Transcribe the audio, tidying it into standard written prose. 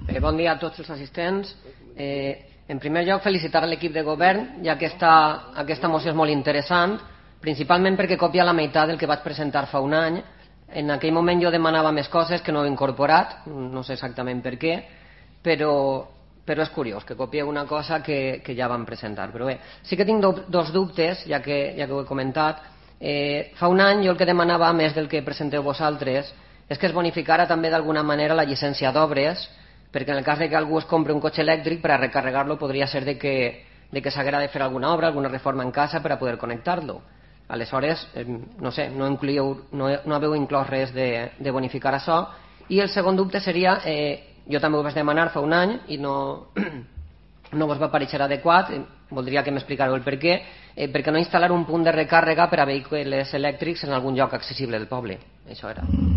Bon dia a tots els assistents. En primer lloc, felicitar l'equip de govern, ja que aquesta moció és molt interessant, principalment perquè copia la meitat del que vaig presentar fa un any. En aquell moment jo demanava més coses que no he incorporat, no sé exactament per què, però és curiós que copieu una cosa que ja vam presentar. Però bé, sí que tinc dos dubtes, ja que ho he comentat. Fa un any jo el que demanava, a més del que presenteu vosaltres, és que es bonificara també d'alguna manera la llicència d'obres, perquè en el cas de que algú es compri un cotxe elèctric, per a recarregar-lo podria ser de que s'haguera de fer alguna obra, alguna reforma en casa per a poder connectar-lo. Aleshores, no sé, no haveu inclòs res de bonificar això. I el segon dubte seria, jo també ho vaig demanar fa un any i no vos va pareixer adequat, voldria que m'explicareu el per què no instal·lar un punt de recàrrega per a vehicles elèctrics en algun lloc accessible del poble. Això era.